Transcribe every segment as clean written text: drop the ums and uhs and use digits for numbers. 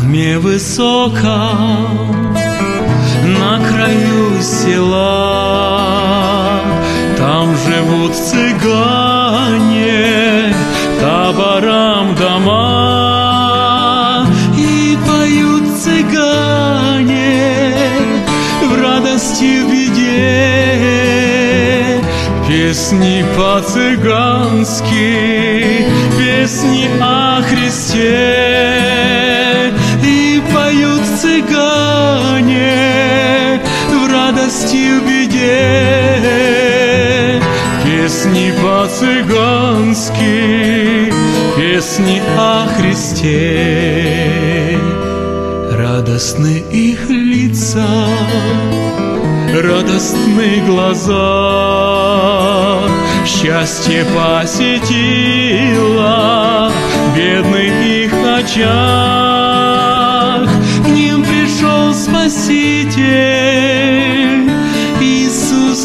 холме высоком, на краю села, там живут цыгане, таборам дома, и поют цыгане в радости, в беде, песни по-цыгански, песни о Христе. И поют цыгане в радости, в беде, песни по-цыгански, песни о Христе. Радостны их лица, радостны глаза, счастье посетило бедных их очах. К ним пришел Спаситель Иисус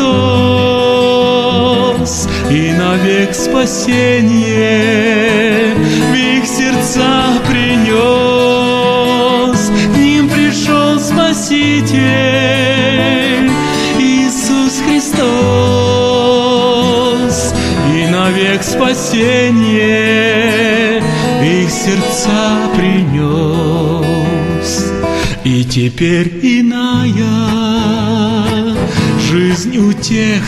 Христос, и навек спасение в их сердца принес. К ним пришел Спаситель Иисус Христос, и навек спасение их сердца принес. И теперь иная жизнь у тех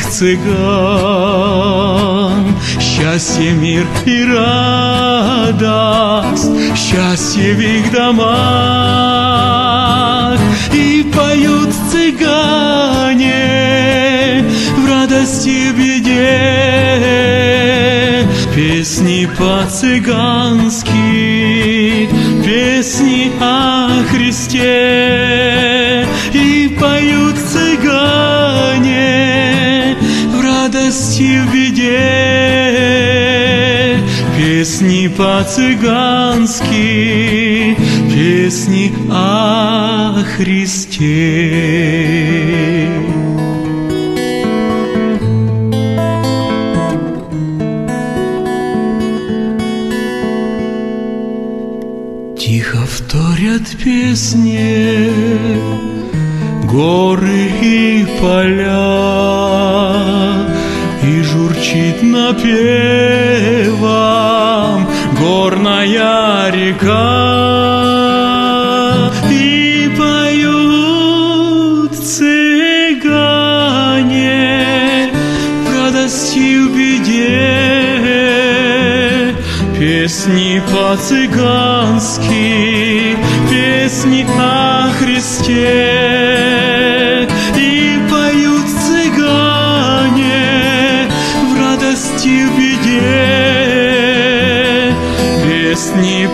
цыган, счастье, мир и радость, счастье в их домах. И поют цыгане в радости, в беде, песни по-цыгански, песни о Христе. И поют цыгане в радости, в беде, песни по-цыгански, песни о Христе. Тихо вторят песни горы и поля, и журчит напевом горная река. И поют цыгане в радости, в беде, песни по-цыгански, песни о Христе. И поют цыгане в радости, в беде, песни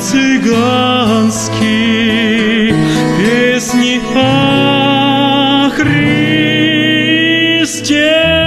по-цыгански, песни о Христе.